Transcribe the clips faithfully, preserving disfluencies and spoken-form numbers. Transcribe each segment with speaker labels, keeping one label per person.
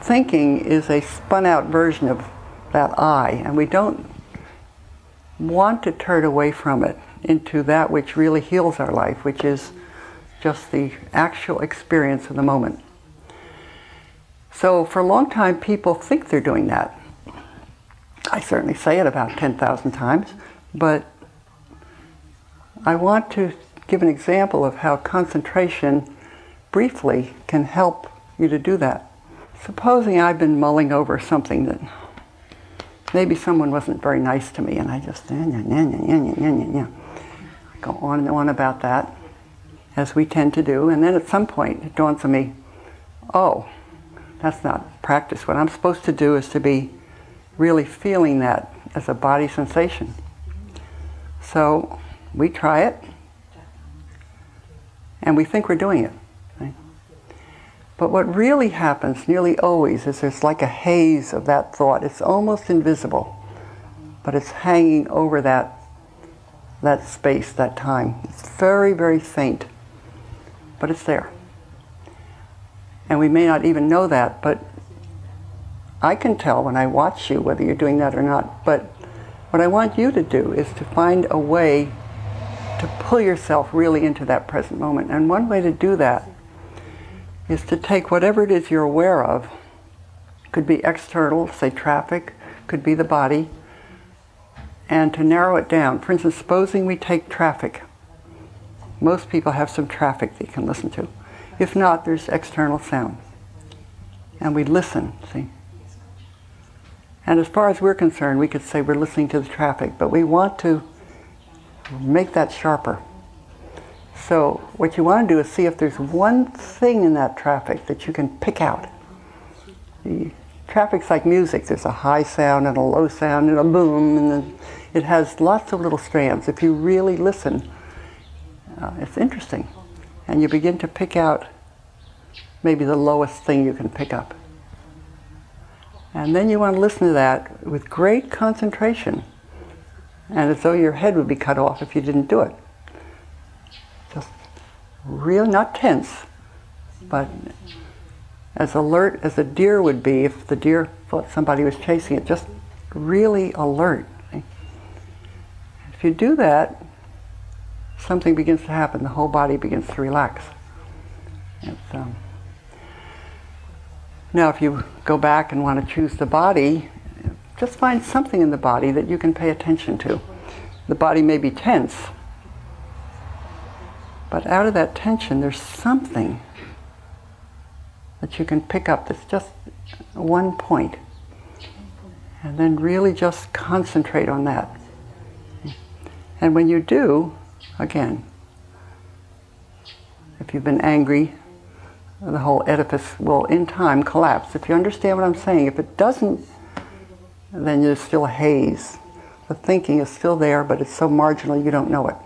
Speaker 1: thinking is a spun out version of that I, and we don't want to turn away from it into that which really heals our life, which is just the actual experience of the moment. So for a long time, people think they're doing that. I certainly say it about ten thousand times, but I want to give an example of how concentration briefly can help you to do that. Supposing I've been mulling over something that maybe someone wasn't very nice to me, and I just yeah, yeah, yeah, yeah, yeah, yeah, yeah. go on and on about that, as we tend to do, and then at some point it dawns on me, oh, that's not practice. What I'm supposed to do is to be really feeling that as a body sensation. So we try it, and we think we're doing it. Right? But what really happens nearly always is there's like a haze of that thought. It's almost invisible, but it's hanging over that, that space, that time. It's very, very faint, but it's there. And we may not even know that, but I can tell when I watch you whether you're doing that or not. But what I want you to do is to find a way to pull yourself really into that present moment. And one way to do that is to take whatever it is you're aware of. Could be external, say traffic, could be the body, and to narrow it down. For instance, supposing we take traffic. Most people have some traffic that you can listen to. If not, there's external sound. And we listen, see? And as far as we're concerned, we could say we're listening to the traffic, but we want to make that sharper. So what you want to do is see if there's one thing in that traffic that you can pick out. The traffic's like music. There's a high sound and a low sound and a boom, and then it has lots of little strands. If you really listen, uh, it's interesting. And you begin to pick out maybe the lowest thing you can pick up. And then you want to listen to that with great concentration, and as though your head would be cut off if you didn't do it. Just real, not tense, but as alert as a deer would be if the deer thought somebody was chasing it, just really alert. If you do that, something begins to happen. The whole body begins to relax. It's, um, now if you go back and want to choose the body, just find something in the body that you can pay attention to. The body may be tense, but out of that tension there's something that you can pick up that's just one point, and then really just concentrate on that. And when you do, again, if you've been angry, the whole edifice will in time collapse. If you understand what I'm saying, if it doesn't, then there's still a haze. The thinking is still there, but it's so marginal you don't know it.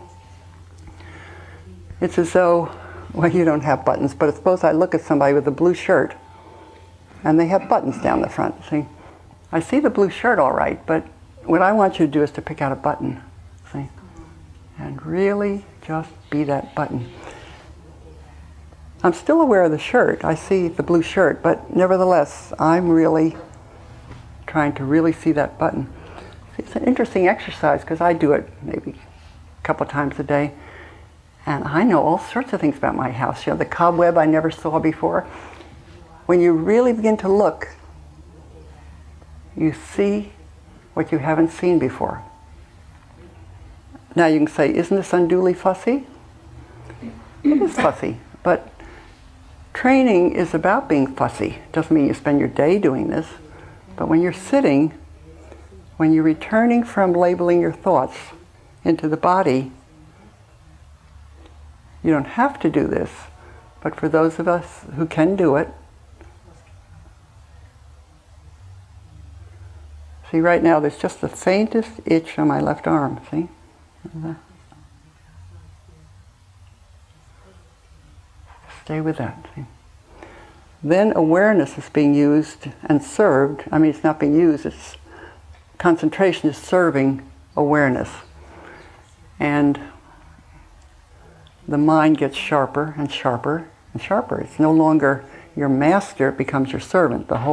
Speaker 1: It's as though, well, you don't have buttons, but suppose I look at somebody with a blue shirt and they have buttons down the front. See, I see the blue shirt all right, but what I want you to do is to pick out a button, see, and really just be that button. I'm still aware of the shirt. I see the blue shirt, but nevertheless, I'm really trying to really see that button. It's an interesting exercise because I do it maybe a couple of times a day, and I know all sorts of things about my house. You know, the cobweb I never saw before. When you really begin to look, you see what you haven't seen before. Now you can say, isn't this unduly fussy? It is fussy, but training is about being fussy. It doesn't mean you spend your day doing this, but when you're sitting, when you're returning from labeling your thoughts into the body, you don't have to do this, but for those of us who can do it, see right now there's just the faintest itch on my left arm, see? Stay with that. See? Then awareness is being used and served. I mean, it's not being used, it's concentration is serving awareness. And the mind gets sharper and sharper and sharper. It's no longer your master, it becomes your servant. The whole